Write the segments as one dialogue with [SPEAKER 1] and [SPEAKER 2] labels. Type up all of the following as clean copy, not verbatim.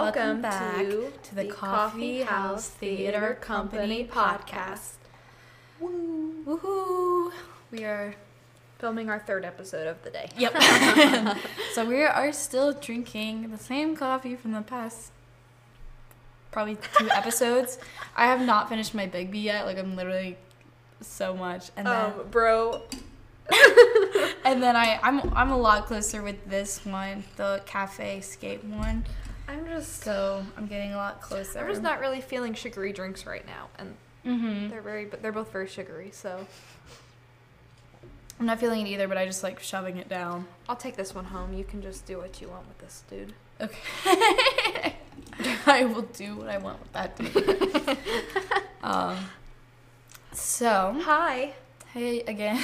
[SPEAKER 1] Welcome back to the Coffee House Theater Company podcast.
[SPEAKER 2] Woo.
[SPEAKER 1] Woohoo! We are
[SPEAKER 2] Filming our third episode of the day.
[SPEAKER 1] Yep. So we are still drinking the same coffee from the past probably 2 episodes. I have not finished my Big B yet. Like, I'm literally so much. And then,
[SPEAKER 2] Bro.
[SPEAKER 1] and then I'm a lot closer with this one, the Cafe Escape one. So I'm getting a lot closer.
[SPEAKER 2] I'm just not really feeling sugary drinks right now, and they're both very sugary. So
[SPEAKER 1] I'm not feeling it either, but I just like shoving it down.
[SPEAKER 2] I'll take this one home. You can just do what you want with this, dude.
[SPEAKER 1] Okay. I will do what I want with that dude. So
[SPEAKER 2] Hi.
[SPEAKER 1] Hey again.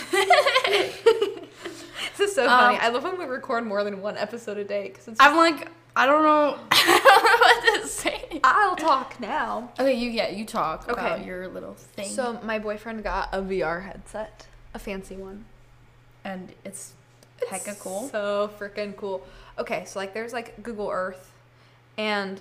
[SPEAKER 2] This is so funny. I love when we record more than one episode a day because
[SPEAKER 1] I'm like, I don't know what to say.
[SPEAKER 2] I'll talk now.
[SPEAKER 1] Okay, you talk about your little thing.
[SPEAKER 2] So my boyfriend got a VR headset, a fancy one.
[SPEAKER 1] And it's hecka cool.
[SPEAKER 2] So freaking cool. Okay, so like there's like Google Earth, and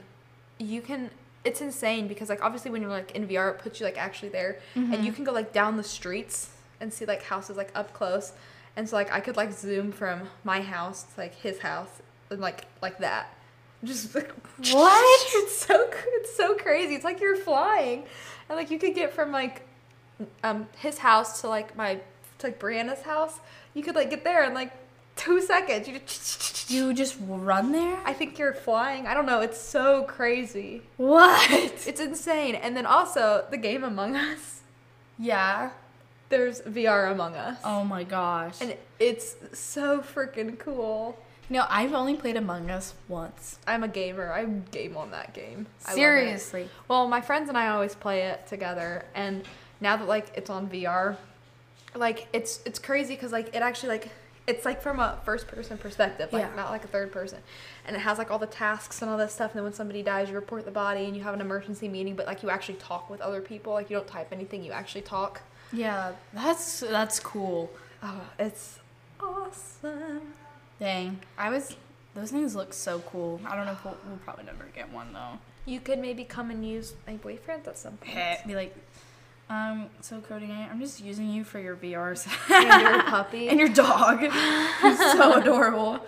[SPEAKER 2] it's insane because like obviously when you're like in VR, it puts you like actually there, and you can go like down the streets and see like houses like up close, and so like I could like zoom from my house to like his house and like that. Just like,
[SPEAKER 1] what?
[SPEAKER 2] It's so crazy. It's like you're flying, and like you could get from like his house to like Brianna's house. You could like get there in like 2 seconds.
[SPEAKER 1] You just run there?
[SPEAKER 2] I think you're flying. I don't know. It's so crazy.
[SPEAKER 1] What?
[SPEAKER 2] It's insane. And then also the game Among Us.
[SPEAKER 1] Yeah.
[SPEAKER 2] There's VR Among Us.
[SPEAKER 1] Oh my gosh.
[SPEAKER 2] And it's so freaking cool.
[SPEAKER 1] No, I've only played Among Us once.
[SPEAKER 2] I'm a gamer. I game on that game.
[SPEAKER 1] Seriously.
[SPEAKER 2] Well, my friends and I always play it together, and now that like it's on VR, like it's crazy because like it actually like it's like from a first person perspective, like not like a third person, and it has like all the tasks and all this stuff. And then when somebody dies, you report the body and you have an emergency meeting, but like you actually talk with other people. Like you don't type anything, you actually talk.
[SPEAKER 1] Yeah, that's cool.
[SPEAKER 2] Oh, it's awesome.
[SPEAKER 1] Dang, those things look so cool. I don't know if we'll probably never get one though.
[SPEAKER 2] You could maybe come and use my boyfriend at some point.
[SPEAKER 1] Be like, so Cody, I'm just using you for your VR set.
[SPEAKER 2] And your puppy.
[SPEAKER 1] And your dog. He's so adorable.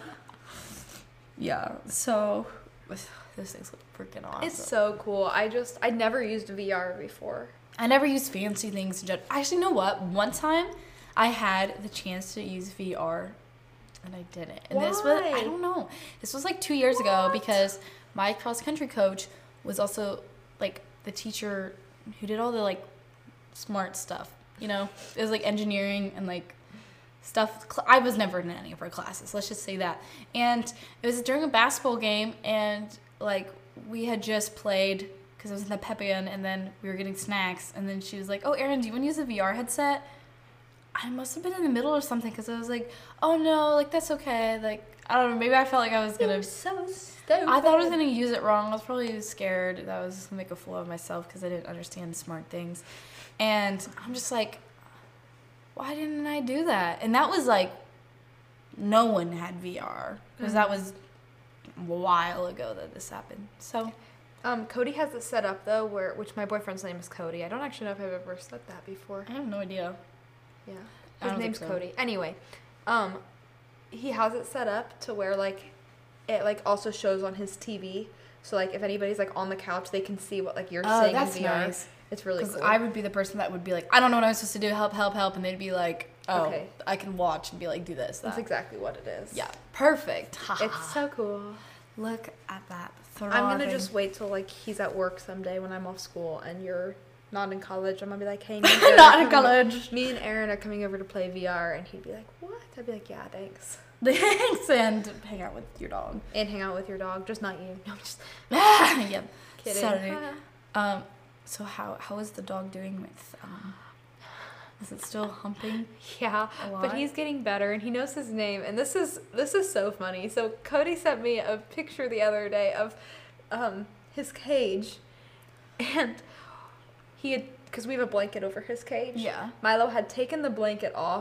[SPEAKER 1] Yeah, so those things look freaking awesome.
[SPEAKER 2] It's so cool. I never used VR before.
[SPEAKER 1] I never used fancy things in general. Actually, you know what? One time I had the chance to use VR. And I didn't. And
[SPEAKER 2] Why?
[SPEAKER 1] This was, I don't know. This was like 2 years ago because my cross country coach was also like the teacher who did all the like smart stuff. You know, it was like engineering and like stuff. I was never in any of her classes. Let's just say that. And it was during a basketball game, and like we had just played because it was in the pep-in, and then we were getting snacks, and then she was like, "Oh, Erin, do you want to use a VR headset?" I must have been in the middle or something because I was like, oh no, like that's okay. Like, I don't know, maybe I felt like I was going to.
[SPEAKER 2] So stupid.
[SPEAKER 1] I thought I was going to use it wrong. I was probably scared that I was going to make a fool of myself because I didn't understand smart things. And I'm just like, why didn't I do that? And that was like, no one had VR because that was a while ago that this happened. So.
[SPEAKER 2] Cody has it set up though, which my boyfriend's name is Cody. I don't actually know if I've ever said that before.
[SPEAKER 1] I have no idea.
[SPEAKER 2] Yeah, his name's Cody. Anyway, he has it set up to where like it like also shows on his TV. So like if anybody's like on the couch, they can see what like you're seeing in VR.
[SPEAKER 1] Nice.
[SPEAKER 2] It's really cool.
[SPEAKER 1] Because I would be the person that would be like, I don't know what I'm supposed to do. Help, help, help, and they'd be like, oh,
[SPEAKER 2] okay.
[SPEAKER 1] I can watch and be like, do this. That.
[SPEAKER 2] That's exactly what it is.
[SPEAKER 1] Yeah, perfect.
[SPEAKER 2] It's so cool.
[SPEAKER 1] Look at that.
[SPEAKER 2] I'm gonna just wait till like he's at work someday when I'm off school and you're not in college. I'm gonna be like, hey,
[SPEAKER 1] not in college.
[SPEAKER 2] Me and Aaron are coming over to play VR, and he'd be like, what? I'd be like, yeah, thanks.
[SPEAKER 1] Thanks, and hang out with your dog.
[SPEAKER 2] And hang out with your dog, just not you. No, just
[SPEAKER 1] yep.
[SPEAKER 2] Kidding.
[SPEAKER 1] Saturday. So how is the dog doing with is it still humping?
[SPEAKER 2] Yeah, but he's getting better and he knows his name, and this is so funny. So Cody sent me a picture the other day of his cage, and he had, because we have a blanket over his cage.
[SPEAKER 1] Yeah.
[SPEAKER 2] Milo had taken the blanket off,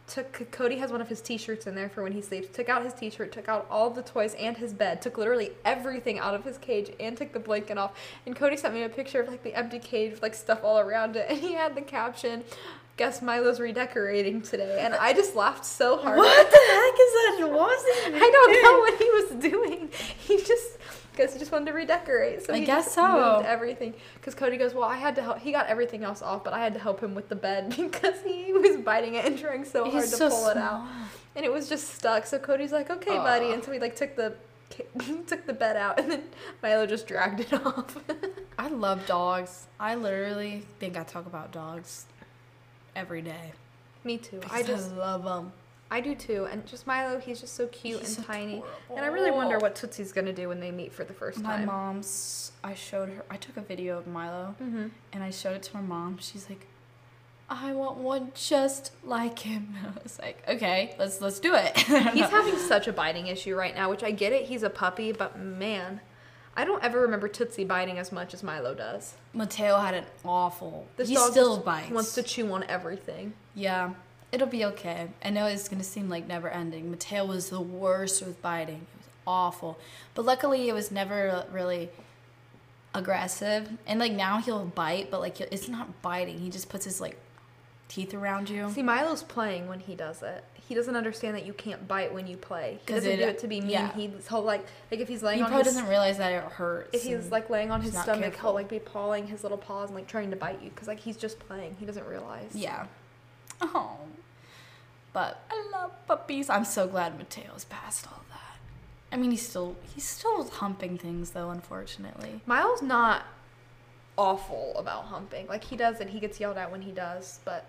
[SPEAKER 2] Cody has one of his t-shirts in there for when he sleeps. Took out his t-shirt, took out all the toys and his bed, took literally everything out of his cage and took the blanket off. And Cody sent me a picture of like the empty cage with like stuff all around it, and he had the caption, "Guess Milo's redecorating today." And I just laughed so hard.
[SPEAKER 1] What the heck is that? What was he
[SPEAKER 2] I don't know what he was doing. Guess he just wanted to redecorate. So
[SPEAKER 1] I
[SPEAKER 2] he
[SPEAKER 1] guess
[SPEAKER 2] just
[SPEAKER 1] so.
[SPEAKER 2] moved everything. Because Cody goes, well, I had to help. He got everything else off, but I had to help him with the bed because he was biting it and trying so hard to pull it out. And it was just stuck. So Cody's like, okay, buddy. And so he like took the bed out, and then Milo just dragged it off.
[SPEAKER 1] I love dogs. I literally think I talk about dogs every day.
[SPEAKER 2] Me too.
[SPEAKER 1] I just love them.
[SPEAKER 2] I do too. And just Milo, he's just so cute and
[SPEAKER 1] so
[SPEAKER 2] tiny.
[SPEAKER 1] adorable.
[SPEAKER 2] And I really wonder what Tootsie's going to do when they meet for the first
[SPEAKER 1] My
[SPEAKER 2] time.
[SPEAKER 1] mom's, I took a video of Milo,
[SPEAKER 2] Mm-hmm.
[SPEAKER 1] and I showed it to my mom. She's like, I want one just like him. I was like, okay, let's do it.
[SPEAKER 2] He's having such a biting issue right now, which I get it. He's a puppy, but man, I don't ever remember Tootsie biting as much as Milo does.
[SPEAKER 1] Mateo had an awful.
[SPEAKER 2] This
[SPEAKER 1] He
[SPEAKER 2] dog
[SPEAKER 1] still
[SPEAKER 2] just
[SPEAKER 1] bites.
[SPEAKER 2] wants to chew on everything.
[SPEAKER 1] Yeah, it'll be okay. I know it's gonna seem like never ending. Mateo was the worst with biting. It was awful, but luckily it was never really aggressive. And like now he'll bite, but like it's not biting. He just puts his like teeth around you.
[SPEAKER 2] See, Milo's playing when he does it. He doesn't understand that you can't bite when you play. He
[SPEAKER 1] 'Cause
[SPEAKER 2] doesn't do it to be mean.
[SPEAKER 1] yeah.
[SPEAKER 2] He'll like if he's laying
[SPEAKER 1] He
[SPEAKER 2] on
[SPEAKER 1] probably
[SPEAKER 2] his...
[SPEAKER 1] doesn't realize that it hurts.
[SPEAKER 2] If he's like laying on his
[SPEAKER 1] he's not
[SPEAKER 2] stomach,
[SPEAKER 1] careful.
[SPEAKER 2] he'll like be pawing his little paws and like trying to bite you because like he's just playing. He doesn't realize.
[SPEAKER 1] Yeah. Oh. But I love puppies. I'm so glad Mateo's past all that. I mean, he's still humping things though, unfortunately.
[SPEAKER 2] Milo's not awful about humping. Like he does it. He gets yelled at when he does, but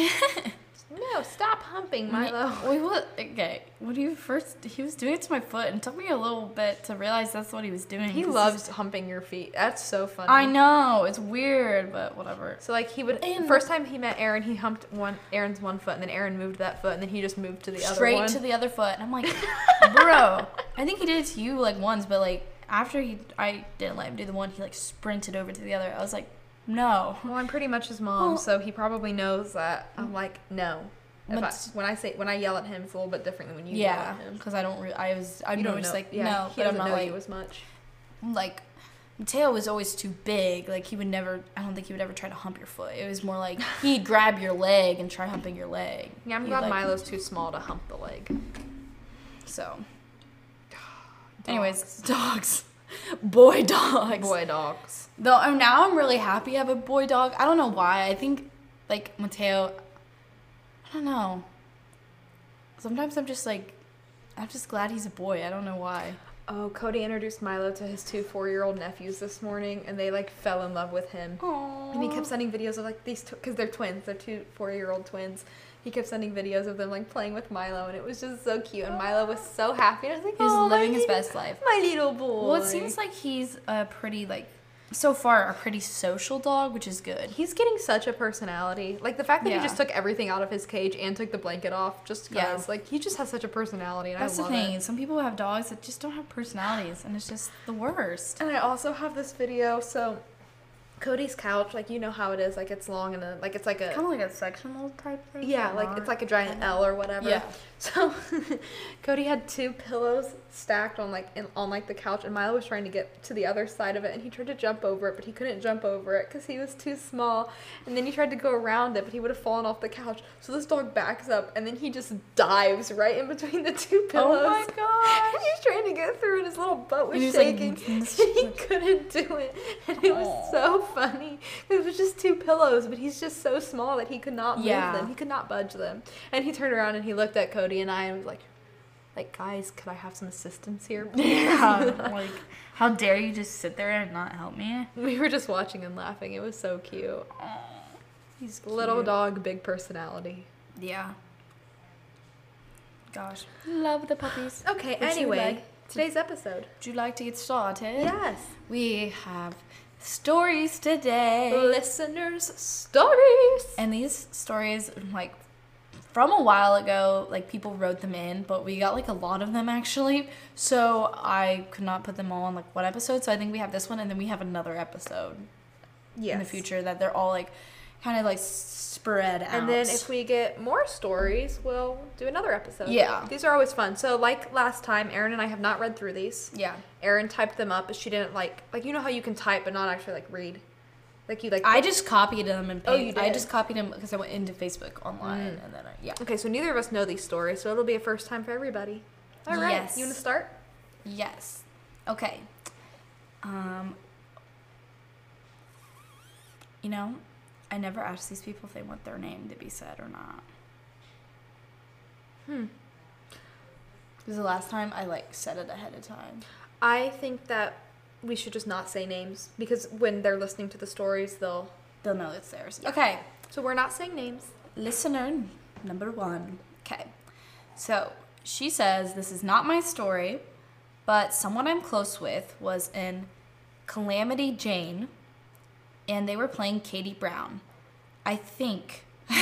[SPEAKER 2] no, stop humping, Milo.
[SPEAKER 1] When he was doing it to my foot, and it took me a little bit to realize that's what he was doing.
[SPEAKER 2] He
[SPEAKER 1] 'cause
[SPEAKER 2] loves humping your feet. That's so funny.
[SPEAKER 1] I know, it's weird, but whatever.
[SPEAKER 2] So like he would
[SPEAKER 1] And-
[SPEAKER 2] first time he met Aaron, he humped Aaron's one foot, and then Aaron moved that foot, and then he just moved to the other
[SPEAKER 1] Straight
[SPEAKER 2] one.
[SPEAKER 1] to the other foot, and I'm like, bro. I think he did it to you like once, but like after I didn't let him do the one, he like sprinted over to the other. I was like, no.
[SPEAKER 2] Well, I'm pretty much his mom,
[SPEAKER 1] Well-
[SPEAKER 2] so he probably knows that I'm like no.
[SPEAKER 1] But-
[SPEAKER 2] When I yell at him, it's a little bit different than when you
[SPEAKER 1] Yeah,
[SPEAKER 2] yell at him.
[SPEAKER 1] because I don't. I
[SPEAKER 2] You
[SPEAKER 1] know
[SPEAKER 2] don't
[SPEAKER 1] it's
[SPEAKER 2] know.
[SPEAKER 1] like
[SPEAKER 2] Yeah,
[SPEAKER 1] no,
[SPEAKER 2] he
[SPEAKER 1] but I'm
[SPEAKER 2] doesn't
[SPEAKER 1] not
[SPEAKER 2] know
[SPEAKER 1] like
[SPEAKER 2] you as much.
[SPEAKER 1] like Mateo was always too big. Like he would never. I don't think he would ever try to hump your foot. It was more like he'd grab your leg and try humping your leg.
[SPEAKER 2] Yeah, I'm
[SPEAKER 1] He'd,
[SPEAKER 2] glad
[SPEAKER 1] like-
[SPEAKER 2] Milo's too small to hump the leg.
[SPEAKER 1] So, anyways, dogs, boy dogs.
[SPEAKER 2] Boy dogs.
[SPEAKER 1] Though now I'm really happy I have a boy dog. I don't know why. I think like Mateo. I don't know. Sometimes I'm just glad he's a boy. I don't know why.
[SPEAKER 2] Oh, Cody introduced Milo to his 2 4-year-old nephews this morning, and they like fell in love with him.
[SPEAKER 1] Aww.
[SPEAKER 2] And he kept sending videos of like these, because they're twins, they're 2 4-year-old twins. He kept sending videos of them like playing with Milo, and it was just so cute. And Milo was so happy. And I was like,
[SPEAKER 1] He's
[SPEAKER 2] oh,
[SPEAKER 1] living
[SPEAKER 2] my
[SPEAKER 1] his
[SPEAKER 2] little-
[SPEAKER 1] best life.
[SPEAKER 2] My little boy.
[SPEAKER 1] Well, it seems like he's a pretty so far a pretty social dog, which is good.
[SPEAKER 2] He's getting such a personality. Like the fact that
[SPEAKER 1] Yeah.
[SPEAKER 2] he just took everything out of his cage and took the blanket off just because.
[SPEAKER 1] Yeah.
[SPEAKER 2] Like he just has such a personality, and
[SPEAKER 1] That's
[SPEAKER 2] I
[SPEAKER 1] the
[SPEAKER 2] love
[SPEAKER 1] thing.
[SPEAKER 2] it.
[SPEAKER 1] Some people have dogs that just don't have personalities, and it's just the worst.
[SPEAKER 2] And I also have this video. So Cody's couch, like you know how it is, like it's long and then like it's like a
[SPEAKER 1] Kind of like a sectional type thing.
[SPEAKER 2] yeah, like it's like a giant L or whatever.
[SPEAKER 1] Yeah.
[SPEAKER 2] So Cody had 2 pillows stacked on the couch, and Milo was trying to get to the other side of it, and he tried to jump over it, but he couldn't jump over it because he was too small. And then he tried to go around it, but he would have fallen off the couch. So this dog backs up, and then he just dives right in between the 2 pillows.
[SPEAKER 1] Oh my
[SPEAKER 2] And
[SPEAKER 1] gosh.
[SPEAKER 2] he's trying to get through, and his little butt was
[SPEAKER 1] And he was, like,
[SPEAKER 2] shaking, and he couldn't do it. And it was so funny. It was just 2 pillows, but he's just so small that he could not move
[SPEAKER 1] Yeah.
[SPEAKER 2] them. He could not budge them. And he turned around and he looked at Cody and I and was like, guys, could I have some assistance here, please?
[SPEAKER 1] Yeah. Like, how dare you just sit there and not help me?
[SPEAKER 2] We were just watching and laughing. It was so cute.
[SPEAKER 1] He's
[SPEAKER 2] Little
[SPEAKER 1] cute.
[SPEAKER 2] dog, big personality.
[SPEAKER 1] Yeah. Gosh. Love the puppies.
[SPEAKER 2] Okay,
[SPEAKER 1] Would you
[SPEAKER 2] anyway,
[SPEAKER 1] like
[SPEAKER 2] today's episode.
[SPEAKER 1] Would you like to get started?
[SPEAKER 2] Yes.
[SPEAKER 1] We have stories today.
[SPEAKER 2] Listeners' stories.
[SPEAKER 1] And these stories, like, from a while ago, like, people wrote them in, but we got, like, a lot of them, actually. So I could not put them all on, like, one episode. So I think we have this one, and then we have another episode
[SPEAKER 2] Yes.
[SPEAKER 1] in the future that they're all, like, kind of like spread out.
[SPEAKER 2] And then if we get more stories, we'll do another episode.
[SPEAKER 1] Yeah.
[SPEAKER 2] These are always fun. So like last time, Erin and I have not read through these.
[SPEAKER 1] Yeah.
[SPEAKER 2] Erin typed them up, but she didn't like you know how you can type but not actually like read. Like you like.
[SPEAKER 1] I just copied them and
[SPEAKER 2] Oh, you did?
[SPEAKER 1] I just copied them because I went into Facebook online and then yeah.
[SPEAKER 2] Okay, so neither of us know these stories, so it'll be a first time for everybody. All right.
[SPEAKER 1] Yes.
[SPEAKER 2] You want to start?
[SPEAKER 1] Yes. Okay. You know, I never asked these people if they want their name to be said or not. Because the last time I like said it ahead of time.
[SPEAKER 2] I think that we should just not say names because when they're listening to the stories, they'll
[SPEAKER 1] know it's theirs. Okay.
[SPEAKER 2] So we're not saying names.
[SPEAKER 1] Listener number 1. Okay. So she says, this is not my story, but someone I'm close with was in Calamity Jane, and they were playing Katie Brown, I think.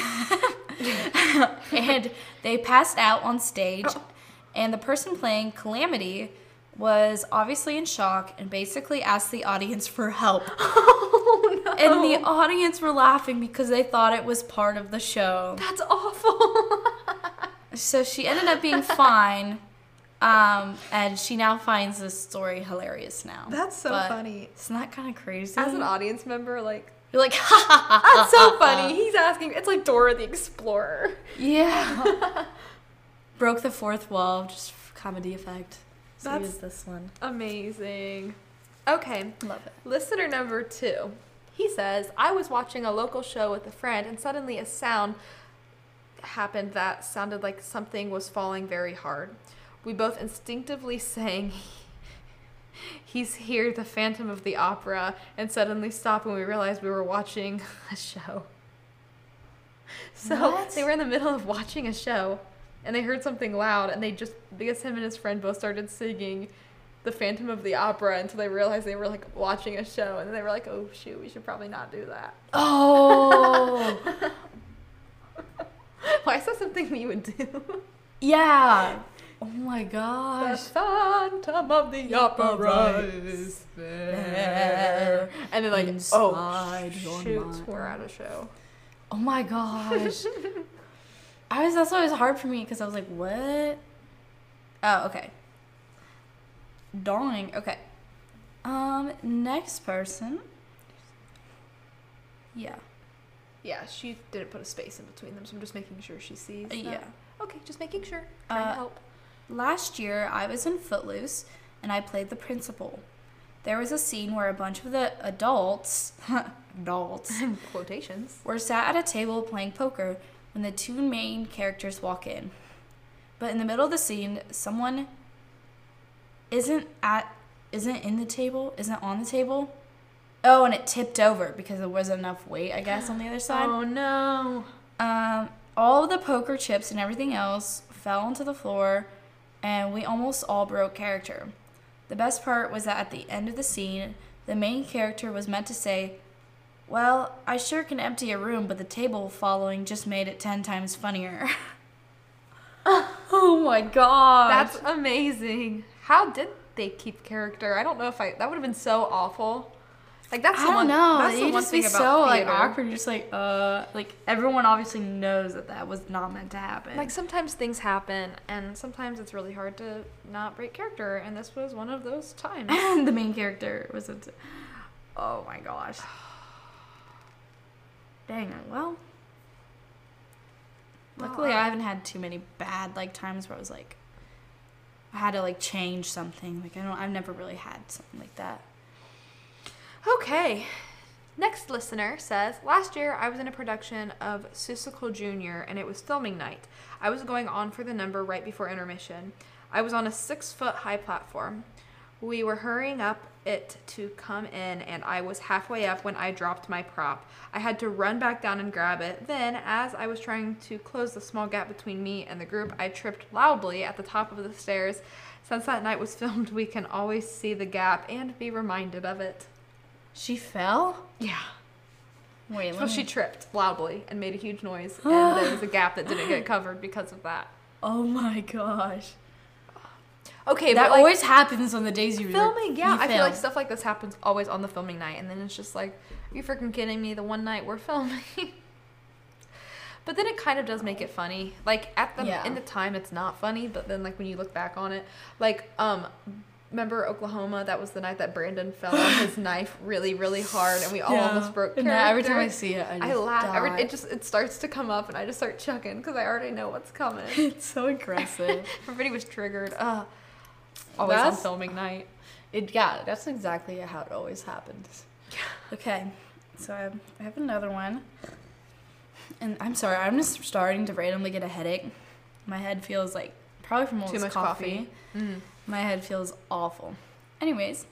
[SPEAKER 1] And they passed out on stage, and the person playing Calamity was obviously in shock and basically asked the audience for help.
[SPEAKER 2] Oh, no.
[SPEAKER 1] And the audience were laughing because they thought it was part of the show.
[SPEAKER 2] That's awful.
[SPEAKER 1] So she ended up being fine, and she now finds this story hilarious now.
[SPEAKER 2] That's so
[SPEAKER 1] But
[SPEAKER 2] funny.
[SPEAKER 1] Isn't that kind of crazy?
[SPEAKER 2] As an audience member, like,
[SPEAKER 1] You're like, ha ha ha.
[SPEAKER 2] that's so funny. He's asking. It's like Dora the Explorer.
[SPEAKER 1] Yeah. Broke the fourth wall, just comedy effect. So
[SPEAKER 2] That's
[SPEAKER 1] use this one.
[SPEAKER 2] amazing. Okay.
[SPEAKER 1] Love it.
[SPEAKER 2] Listener number 2. He says, I was watching a local show with a friend and suddenly a sound happened that sounded like something was falling very hard. We both instinctively sang, he's here, the Phantom of the Opera, and suddenly stopped when we realized we were watching a show. So
[SPEAKER 1] What?
[SPEAKER 2] they were in the middle of watching a show and they heard something loud and they just, because him and his friend both started singing the Phantom of the Opera until they realized they were like watching a show and then they were like, oh shoot, we should probably not do that.
[SPEAKER 1] Oh.
[SPEAKER 2] Why is that something you would do?
[SPEAKER 1] Yeah. Oh my
[SPEAKER 2] The
[SPEAKER 1] gosh.
[SPEAKER 2] Phantom of the Opera is there. And then like,
[SPEAKER 1] Inside your
[SPEAKER 2] shoot,
[SPEAKER 1] mind.
[SPEAKER 2] we're at a show.
[SPEAKER 1] Oh my gosh. That's why it was hard for me because I was like, what? Oh, okay. Darn. Okay. Next person. Yeah.
[SPEAKER 2] Yeah, she didn't put a space in between them, so I'm just making sure she sees. that.
[SPEAKER 1] Yeah.
[SPEAKER 2] Okay, just making sure. Trying to help.
[SPEAKER 1] Last year, I was in Footloose, and I played the principal. There was a scene where a bunch of the adults
[SPEAKER 2] Quotations.
[SPEAKER 1] were sat at a table playing poker when the 2 main characters walk in. But in the middle of the scene, someone isn't on the table. Oh, and it tipped over because there wasn't enough weight, I guess, on the other side.
[SPEAKER 2] Oh no.
[SPEAKER 1] All of the poker chips and everything else fell onto the floor, and we almost all broke character. The best part was that at the end of the scene, the main character was meant to say, well, I sure can empty a room, but the table following just made it 10 times funnier. Oh my god.
[SPEAKER 2] That's amazing. How did they keep character? I don't know if that would have been so awful. Like that's
[SPEAKER 1] I
[SPEAKER 2] the one.
[SPEAKER 1] don't know.
[SPEAKER 2] That's the
[SPEAKER 1] You'd
[SPEAKER 2] one
[SPEAKER 1] just be
[SPEAKER 2] thing
[SPEAKER 1] so
[SPEAKER 2] about
[SPEAKER 1] like
[SPEAKER 2] theater.
[SPEAKER 1] awkward. Just like everyone obviously knows that was not meant to happen.
[SPEAKER 2] Like sometimes things happen, and sometimes it's really hard to not break character, and this was one of those times.
[SPEAKER 1] And the main character was oh my gosh. Dang it. Well, luckily I haven't had too many bad like times where I was like I had to like change something. Like I've never really had something like that.
[SPEAKER 2] Okay. Next listener says, last year I was in a production of Seussical Jr. and it was filming night. I was going on for the number right before intermission. I was on a 6-foot high platform. We were hurrying up it to come in and I was halfway up when I dropped my prop. I had to run back down and grab it. Then, as I was trying to close the small gap between me and the group, I tripped loudly at the top of the stairs. Since that night was filmed, we can always see the gap and be reminded of it.
[SPEAKER 1] She fell?
[SPEAKER 2] Yeah.
[SPEAKER 1] Wait,
[SPEAKER 2] So she tripped loudly and made a huge noise, and there was a gap that didn't get covered because of that.
[SPEAKER 1] Oh my gosh.
[SPEAKER 2] Okay,
[SPEAKER 1] that
[SPEAKER 2] but, like,
[SPEAKER 1] always happens on the days you
[SPEAKER 2] filming. Yeah,
[SPEAKER 1] you
[SPEAKER 2] I feel
[SPEAKER 1] film.
[SPEAKER 2] like stuff like this happens always on the filming night, and then it's just like, are you freaking kidding me? The one night we're filming. But then it kind of does make it funny. Like in the time, it's not funny, but then like when you look back on it, like remember Oklahoma? That was the night that Brandon fell on his knife really, really hard, and we all almost broke character.
[SPEAKER 1] And every time I see it, I
[SPEAKER 2] laugh. It starts to come up, and I just start chucking because I already know what's coming.
[SPEAKER 1] It's so aggressive.
[SPEAKER 2] Everybody was triggered. Always on filming night.
[SPEAKER 1] That's exactly how it always happens. Okay, so I have another one. And I'm sorry, I'm just starting to randomly get a headache. My head feels like, probably from all
[SPEAKER 2] too
[SPEAKER 1] this
[SPEAKER 2] much
[SPEAKER 1] coffee.
[SPEAKER 2] Mm.
[SPEAKER 1] My head feels awful. Anyways,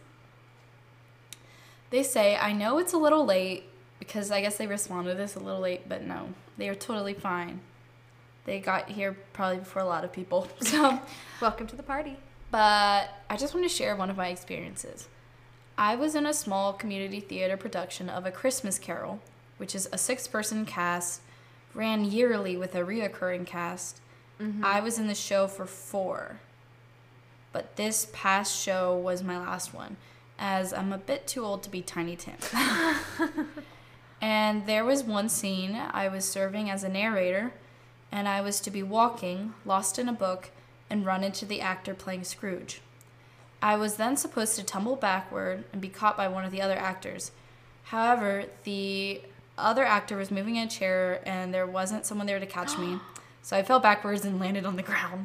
[SPEAKER 1] they say, I know it's a little late, because I guess they responded to this a little late, but no, they are totally fine. They got here probably before a lot of people. So,
[SPEAKER 2] welcome to the party.
[SPEAKER 1] But I just want to share one of my experiences. I was in a small community theater production of A Christmas Carol, which is a 6-person cast, ran yearly with a reoccurring cast. Mm-hmm. I was in the show for 4. But this past show was my last one, as I'm a bit too old to be Tiny Tim. And there was one scene I was serving as a narrator, and I was to be walking, lost in a book, and run into the actor playing Scrooge. I was then supposed to tumble backward and be caught by one of the other actors. However, the other actor was moving in a chair, and there wasn't someone there to catch me, so I fell backwards and landed on the ground.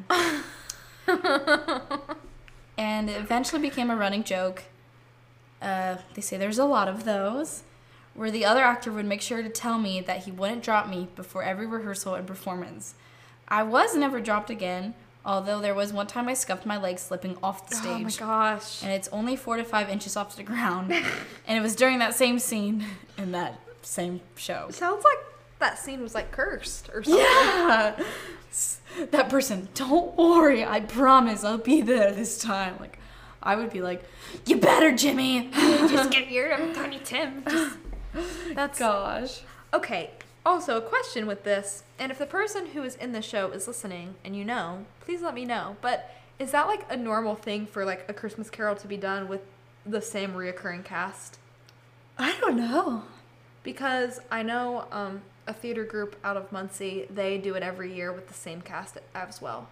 [SPEAKER 1] And it eventually became a running joke. They say there's a lot of those, where the other actor would make sure to tell me that he wouldn't drop me before every rehearsal and performance. I was never dropped again, although there was one time I scuffed my leg slipping off the stage.
[SPEAKER 2] Oh my gosh.
[SPEAKER 1] And it's only 4 to 5 inches off the ground. And it was during that same scene in that same show.
[SPEAKER 2] Sounds like that scene was like cursed or something.
[SPEAKER 1] Yeah. That person, don't worry, I promise I'll be there this time. Like, I would be like, you better, Jimmy.
[SPEAKER 2] Just get here, I'm Tiny Tim. That's
[SPEAKER 1] gosh.
[SPEAKER 2] Okay. Also, a question with this, and if the person who is in the show is listening and you know, please let me know. But is that like a normal thing for like A Christmas Carol to be done with the same reoccurring cast?
[SPEAKER 1] I don't know.
[SPEAKER 2] Because I know a theater group out of Muncie, they do it every year with the same cast as well.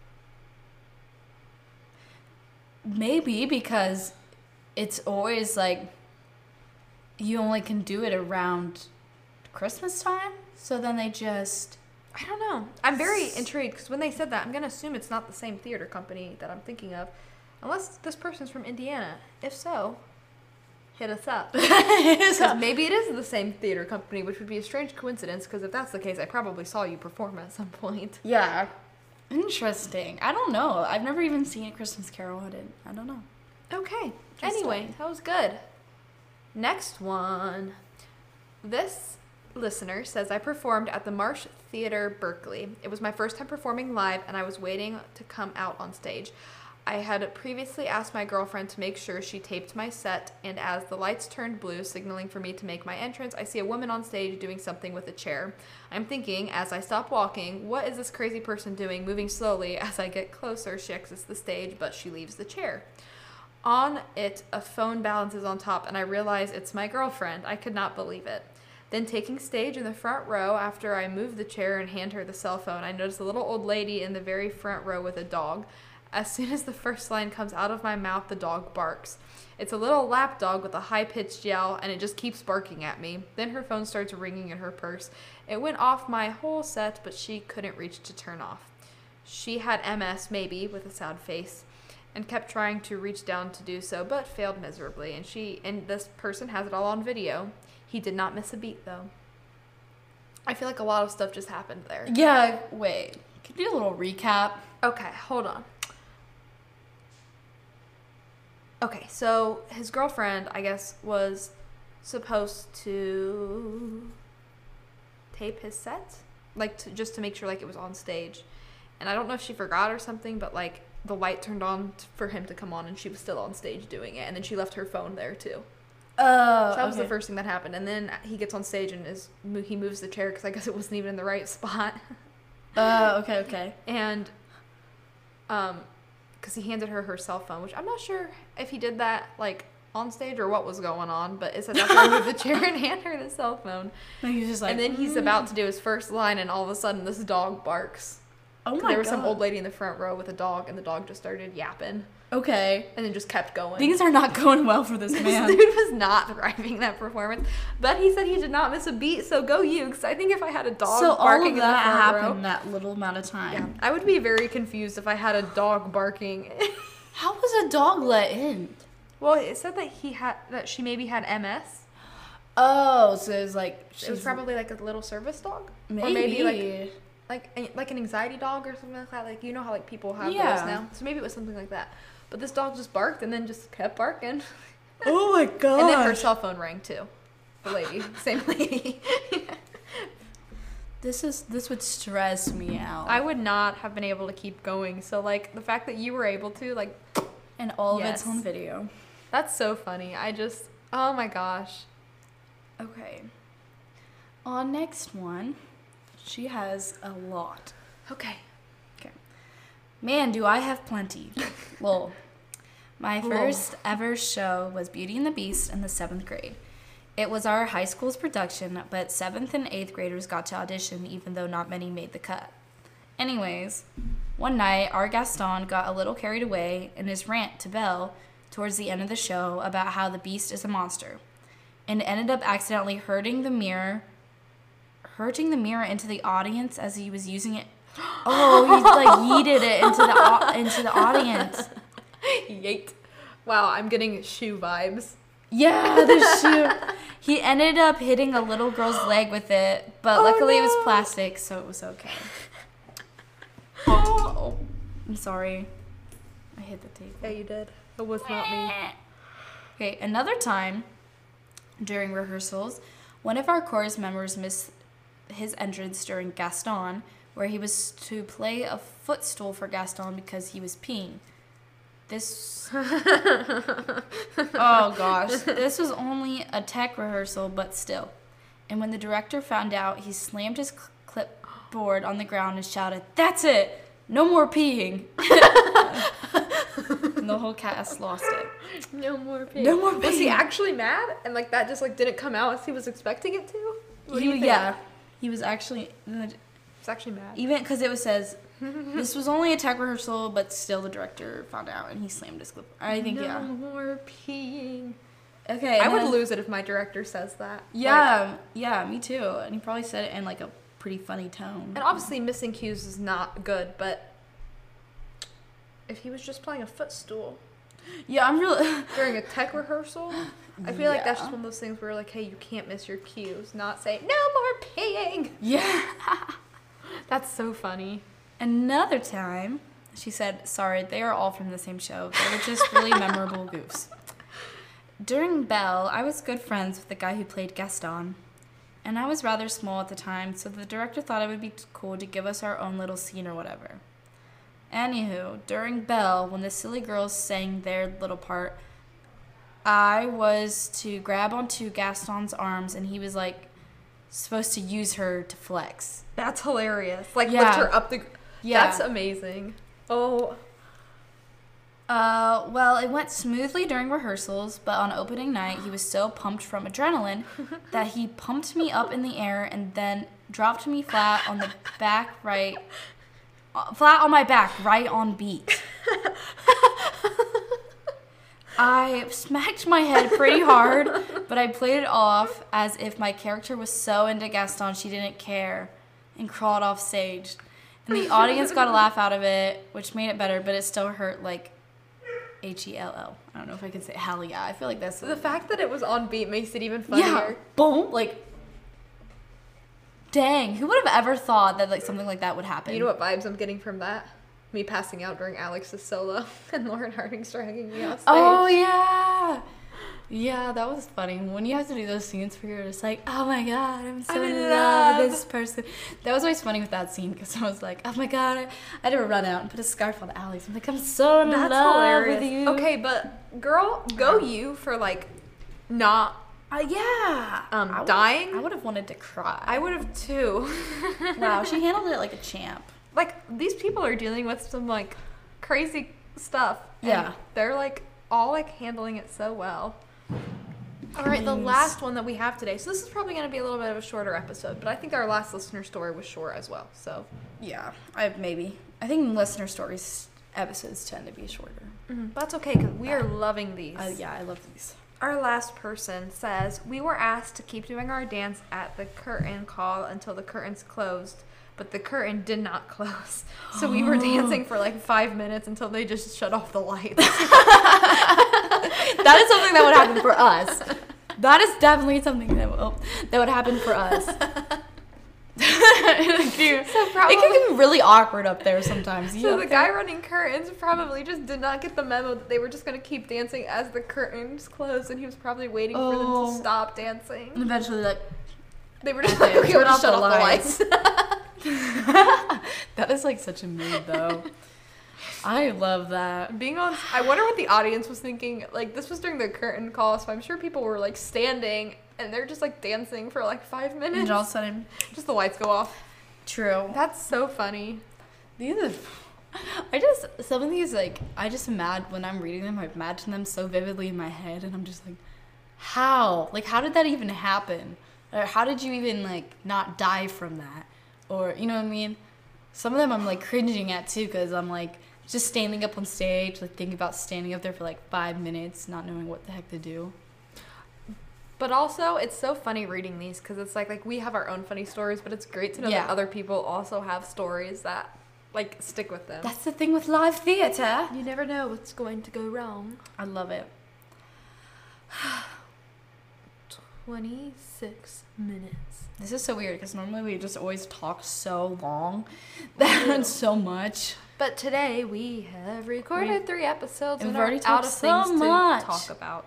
[SPEAKER 1] Maybe because it's always like you only can do it around Christmas time, so then they just...
[SPEAKER 2] I don't know. I'm very intrigued because when they said that, I'm going to assume it's not the same theater company that I'm thinking of. Unless this person's from Indiana. If so, hit us up. Because maybe it is the same theater company, which would be a strange coincidence because if that's the case, I probably saw you perform at some point.
[SPEAKER 1] Yeah. Interesting. I don't know. I've never even seen A Christmas Carol. I don't know.
[SPEAKER 2] Okay. Anyway, that was good. Next one. This listener says, I performed at the Marsh Theater, Berkeley. It was my first time performing live, and I was waiting to come out on stage. I had previously asked my girlfriend to make sure she taped my set, and as the lights turned blue, signaling for me to make my entrance, I see a woman on stage doing something with a chair. I'm thinking, as I stop walking, what is this crazy person doing, moving slowly? As I get closer, she exits the stage, but she leaves the chair. On it, a phone balances on top, and I realize it's my girlfriend. I could not believe it. Then taking stage in the front row, after I move the chair and hand her the cell phone, I notice a little old lady in the very front row with a dog. As soon as the first line comes out of my mouth, the dog barks. It's a little lap dog with a high-pitched yell, and it just keeps barking at me. Then her phone starts ringing in her purse. It went off my whole set, but she couldn't reach to turn off. She had MS, maybe, with a sad face, and kept trying to reach down to do so, but failed miserably. And this person has it all on video. He did not miss a beat, though. I feel like a lot of stuff just happened there.
[SPEAKER 1] Yeah, wait. Can you do a little recap?
[SPEAKER 2] Okay, hold on. Okay, so his girlfriend, I guess, was supposed to tape his set, like just to make sure like it was on stage. And I don't know if she forgot or something, but like the light turned on for him to come on, and she was still on stage doing it. And then she left her phone there too.
[SPEAKER 1] Oh,
[SPEAKER 2] so that was the first thing that happened. And then he gets on stage and he moves the chair because I guess it wasn't even in the right spot.
[SPEAKER 1] Okay.
[SPEAKER 2] And because he handed her cell phone, which I'm not sure if he did that, like, on stage or what was going on, but it said after I moved the chair and hand her the cell phone.
[SPEAKER 1] And he's just like,
[SPEAKER 2] and then he's about to do his first line, and all of a sudden this dog barks.
[SPEAKER 1] Oh my God.
[SPEAKER 2] There was some old lady in the front row with a dog, and the dog just started yapping.
[SPEAKER 1] Okay.
[SPEAKER 2] And then just kept going.
[SPEAKER 1] Things are not going well for this man.
[SPEAKER 2] This dude was not thriving that performance, but he said he did not miss a beat, so go you, because I think if I had a dog
[SPEAKER 1] so
[SPEAKER 2] barking
[SPEAKER 1] all of that
[SPEAKER 2] in the front
[SPEAKER 1] happened
[SPEAKER 2] row,
[SPEAKER 1] that little amount of time.
[SPEAKER 2] yeah, I would be very confused if I had a dog barking.
[SPEAKER 1] How was a dog let in?
[SPEAKER 2] Well, it said that she maybe had MS.
[SPEAKER 1] Oh, so it was like
[SPEAKER 2] It was probably like a little service dog,
[SPEAKER 1] maybe.
[SPEAKER 2] or maybe like an anxiety dog or something like that. Like, you know how like people have those now. So maybe it was something like that. But this dog just barked and then just kept barking.
[SPEAKER 1] Oh my God.
[SPEAKER 2] And then her cell phone rang too. The lady, same lady.
[SPEAKER 1] This would stress me out.
[SPEAKER 2] I would not have been able to keep going. So like the fact that you were able to, like,
[SPEAKER 1] and all of
[SPEAKER 2] yes.
[SPEAKER 1] it's on video.
[SPEAKER 2] That's so funny. Oh my gosh.
[SPEAKER 1] Okay. On next one, she has a lot.
[SPEAKER 2] Okay.
[SPEAKER 1] Man, do I have plenty. Lol. My first ever show was Beauty and the Beast in the 7th grade. It was our high school's production, but 7th and 8th graders got to audition even though not many made the cut. Anyways, one night our Gaston got a little carried away in his rant to Belle towards the end of the show about how the Beast is a monster, and ended up accidentally hurting the mirror into the audience as he was using it. Oh, he like yeeted it into the audience.
[SPEAKER 2] Yeet. Wow, I'm getting shoe vibes.
[SPEAKER 1] Yeah, the shoe. He ended up hitting a little girl's leg with it, but luckily it was plastic, so it was okay. Oh, I'm sorry. I hit the table.
[SPEAKER 2] Yeah, you did. It was not me.
[SPEAKER 1] Okay, another time during rehearsals, one of our chorus members missed his entrance during Gaston, where he was to play a footstool for Gaston because he was peeing. Oh gosh, this was only a tech rehearsal, but still. And when the director found out, he slammed his clipboard on the ground and shouted, "That's it! No more peeing!" And the whole cast lost it.
[SPEAKER 2] No more peeing.
[SPEAKER 1] No more peeing.
[SPEAKER 2] Was he actually mad? And like that just like didn't come out as he was expecting it to?
[SPEAKER 1] Yeah, he was actually.
[SPEAKER 2] He's actually mad.
[SPEAKER 1] Even because it says this was only a tech rehearsal, but still the director found out and he slammed his clip. I think
[SPEAKER 2] no more peeing.
[SPEAKER 1] Okay,
[SPEAKER 2] I would lose it if my director says that.
[SPEAKER 1] Yeah, yeah, me too. And he probably said it in like a pretty funny tone.
[SPEAKER 2] And obviously missing cues is not good, but if he was just playing a footstool.
[SPEAKER 1] Yeah, I'm really
[SPEAKER 2] during a tech rehearsal, I feel like that's just one of those things where like, hey, you can't miss your cues, not say no more peeing.
[SPEAKER 1] Yeah.
[SPEAKER 2] That's so funny.
[SPEAKER 1] Another time, she said, sorry, they are all from the same show. They were just really memorable goofs. During Belle, I was good friends with the guy who played Gaston, and I was rather small at the time, so the director thought it would be cool to give us our own little scene or whatever. Anywho, during Belle, when the silly girls sang their little part, I was to grab onto Gaston's arms, and he was like supposed to use her to flex.
[SPEAKER 2] That's hilarious. Like lift her up the.
[SPEAKER 1] Yeah,
[SPEAKER 2] that's amazing. Oh.
[SPEAKER 1] Well, it went smoothly during rehearsals, but on opening night, he was so pumped from adrenaline that he pumped me up in the air and then dropped me flat on my back, right on beat. I smacked my head pretty hard, but I played it off as if my character was so into Gaston she didn't care and crawled off stage. And the audience got a laugh out of it, which made it better, but it still hurt like Hell. I don't know if I can say hell yeah. I feel like that's
[SPEAKER 2] the fact that it was on beat makes it even funnier.
[SPEAKER 1] Yeah, boom, like dang, who would have ever thought that like something like that would happen?
[SPEAKER 2] You know what vibes I'm getting from that? Me passing out during Alex's solo and Lauren Harding's dragging me off stage.
[SPEAKER 1] Oh yeah. Yeah, that was funny. When you have to do those scenes where you're just like, oh my god, I'm so in love with this person. That was always funny with that scene because I was like, oh my god, I had to run out and put a scarf on Alex. I'm like, I'm so in love with you.
[SPEAKER 2] Okay, but girl, go you for like not dying.
[SPEAKER 1] I would have wanted to cry.
[SPEAKER 2] I would have too.
[SPEAKER 1] Wow, she handled it like a champ.
[SPEAKER 2] Like these people are dealing with some like crazy stuff.
[SPEAKER 1] Yeah.
[SPEAKER 2] And they're like all like handling it so well. All right, the last one that we have today. So this is probably going to be a little bit of a shorter episode, but I think our last listener story was short as well. So
[SPEAKER 1] yeah, I think listener stories episodes tend to be shorter.
[SPEAKER 2] But that's okay because we are loving these.
[SPEAKER 1] Yeah, I love these.
[SPEAKER 2] Our last person says, we were asked to keep doing our dance at the curtain call until the curtains closed, but the curtain did not close. So we were dancing for like 5 minutes until they just shut off the lights.
[SPEAKER 1] That is something that would happen for us. That is definitely something that would happen for us. It can get really awkward up there sometimes.
[SPEAKER 2] So the guy running curtains probably just did not get the memo that they were just going to keep dancing as the curtains closed, and he was probably waiting for them to stop dancing.
[SPEAKER 1] And eventually, like,
[SPEAKER 2] they were just like, okay, we're just shut off the lights.
[SPEAKER 1] That is like such a mood, though. I love that.
[SPEAKER 2] I wonder what the audience was thinking. Like, this was during the curtain call, so I'm sure people were like standing and they're just like dancing for like 5 minutes.
[SPEAKER 1] And all of a sudden,
[SPEAKER 2] just the lights go off.
[SPEAKER 1] True.
[SPEAKER 2] That's so funny.
[SPEAKER 1] Some of these, like, I just when I'm reading them, I imagine them so vividly in my head, and I'm just like, how? Like, how did that even happen? Or how did you even, like, not die from that? Or, you know what I mean? Some of them I'm, like, cringing at, too, because I'm, like, just standing up on stage, like, thinking about standing up there for, like, 5 minutes, not knowing what the heck to do.
[SPEAKER 2] But also, it's so funny reading these because it's like we have our own funny stories, but it's great to know that other people also have stories that, like, stick with them.
[SPEAKER 1] That's the thing with live theater.
[SPEAKER 2] You never know what's going to go wrong.
[SPEAKER 1] I love it.
[SPEAKER 2] 26 minutes.
[SPEAKER 1] This is so weird because normally we just always talk so long and so much.
[SPEAKER 2] But today we have recorded 3 episodes and
[SPEAKER 1] we've already
[SPEAKER 2] are out of
[SPEAKER 1] so
[SPEAKER 2] things
[SPEAKER 1] much
[SPEAKER 2] to talk about.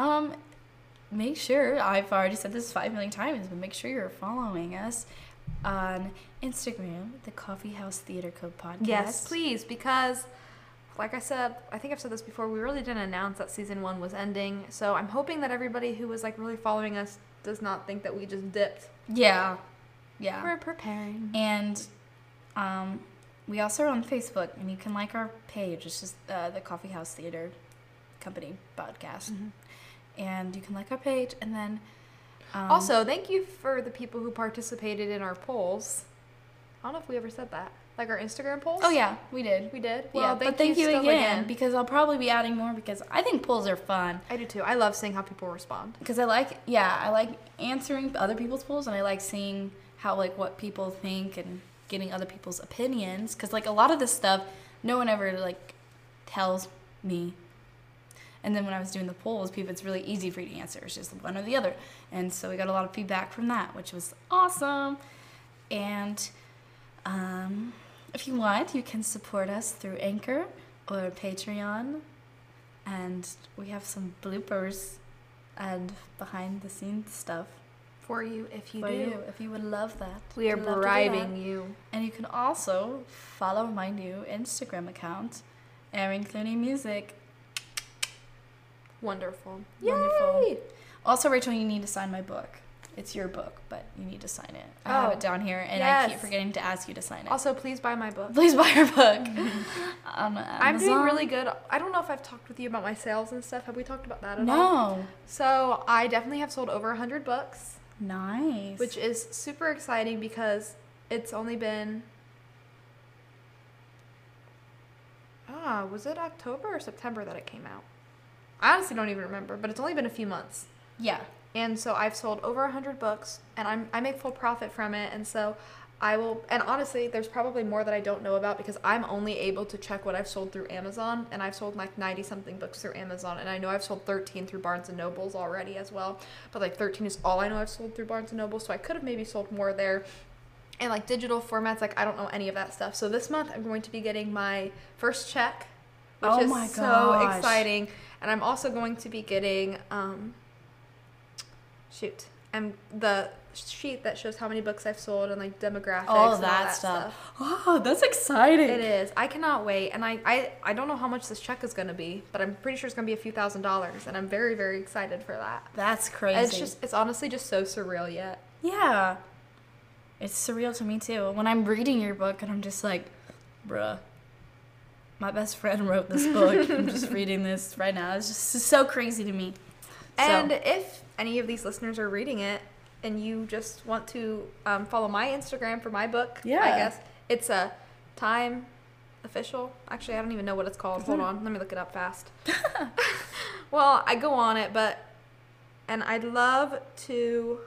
[SPEAKER 1] Make sure, I've already said this 5 million times, but make sure you're following us on Instagram, the Coffee House Theater Code Podcast.
[SPEAKER 2] Yes, please, because, like I said, I think I've said this before, we really didn't announce that season 1 was ending, so I'm hoping that everybody who was, like, really following us does not think that we just dipped.
[SPEAKER 1] Yeah.
[SPEAKER 2] We're preparing.
[SPEAKER 1] And, we also are on Facebook, and you can like our page. It's just the Coffee House Theater Company Podcast. Mm-hmm. And you can like our page, and then...
[SPEAKER 2] also, thank you for the people who participated in our polls. I don't know if we ever said that. Like our Instagram polls?
[SPEAKER 1] Oh, yeah, we did.
[SPEAKER 2] We did?
[SPEAKER 1] Well, yeah, thank you again, because I'll probably be adding more, because I think polls are fun.
[SPEAKER 2] I do, too. I love seeing how people respond.
[SPEAKER 1] Because I like answering other people's polls, and I like seeing how, like, what people think and getting other people's opinions. Because, like, a lot of this stuff, no one ever, like, tells me. And then when I was doing the polls, it's really easy for you to answer. It's just one or the other. And so we got a lot of feedback from that, which was awesome. And if you want, you can support us through Anchor or Patreon. And we have some bloopers and behind-the-scenes stuff.
[SPEAKER 2] For you, if you
[SPEAKER 1] if you would love that.
[SPEAKER 2] We are bribing you.
[SPEAKER 1] And you can also follow my new Instagram account, Erin Clooney Music.
[SPEAKER 2] Wonderful.
[SPEAKER 1] Yay! Also, Rachel, you need to sign my book. It's your book, but you need to sign it. I have it down here, and I keep forgetting to ask you to sign it.
[SPEAKER 2] Also, please buy my book.
[SPEAKER 1] Please buy her book.
[SPEAKER 2] I'm doing really good. I don't know if I've talked with you about my sales and stuff. Have we talked about that at all?
[SPEAKER 1] No.
[SPEAKER 2] So, I definitely have sold over 100 books.
[SPEAKER 1] Nice.
[SPEAKER 2] Which is super exciting because it's only been... was it October or September that it came out? I honestly don't even remember, but it's only been a few months.
[SPEAKER 1] Yeah.
[SPEAKER 2] And so I've sold over 100 books, and I make full profit from it, and so I will, and honestly, there's probably more that I don't know about because I'm only able to check what I've sold through Amazon, and I've sold like 90-something books through Amazon, and I know I've sold 13 through Barnes & Nobles already as well, but like 13 is all I know I've sold through Barnes & Noble, so I could have maybe sold more there. And like digital formats, like I don't know any of that stuff. So this month I'm going to be getting my first check, which is so exciting. And I'm also going to be getting, the sheet that shows how many books I've sold and like demographics.
[SPEAKER 1] All
[SPEAKER 2] and
[SPEAKER 1] that stuff. Oh, that's exciting.
[SPEAKER 2] It is. I cannot wait. And I don't know how much this check is going to be, but I'm pretty sure it's going to be a few $1,000s. And I'm very, very excited for that.
[SPEAKER 1] That's crazy.
[SPEAKER 2] It's honestly just so surreal yet.
[SPEAKER 1] Yeah. It's surreal to me too. When I'm reading your book and I'm just like, bruh. my best friend wrote this book. I'm just reading this right now. It's just so crazy to me.
[SPEAKER 2] And if any of these listeners are reading it and you just want to follow my Instagram for my book, I guess it's a Time Official. Actually, I don't even know what it's called. Hold on, let me look it up fast. Well, I go on it, and I'd love to.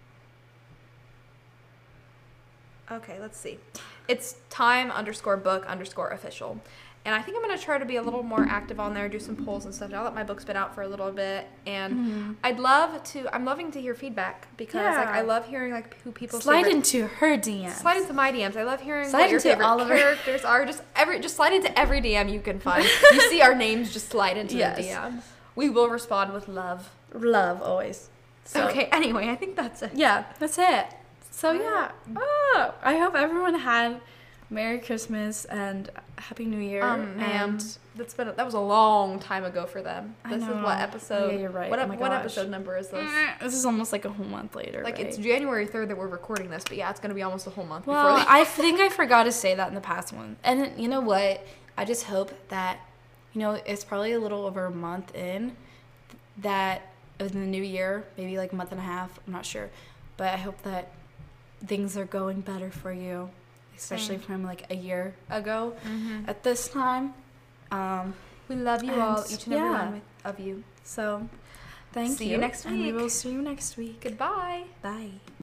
[SPEAKER 2] Okay, let's see. It's Time_book_official. And I think I'm going to try to be a little more active on there, do some polls and stuff. Now that my book's been out for a little bit. And I'm loving to hear feedback because like I love hearing like who people
[SPEAKER 1] slide into her DMs.
[SPEAKER 2] Slide into my DMs. I love hearing what your favorite characters are. Just slide into every DM you can find. You see our names, just slide into the DMs. We will respond with love.
[SPEAKER 1] Love always.
[SPEAKER 2] So. Okay, anyway, I think that's it.
[SPEAKER 1] Yeah, that's it. So yeah. Oh, I hope everyone had Merry Christmas and Happy New Year.
[SPEAKER 2] And that was a long time ago for them. This is what episode?
[SPEAKER 1] Yeah, you're right.
[SPEAKER 2] What episode number is this?
[SPEAKER 1] This is almost like a whole month later.
[SPEAKER 2] Like it's January 3rd that we're recording this, but yeah, it's gonna be almost a whole month.
[SPEAKER 1] Well,
[SPEAKER 2] before
[SPEAKER 1] I think I forgot to say that in the past one. And you know what? I just hope that it's probably a little over a month in that in the new year, maybe like a month and a half. I'm not sure, but I hope that things are going better for you. Especially from like a year ago at this time.
[SPEAKER 2] We love you all, each and every one of you.
[SPEAKER 1] So, thank you.
[SPEAKER 2] See you next week.
[SPEAKER 1] And we will see you next week.
[SPEAKER 2] Goodbye.
[SPEAKER 1] Bye.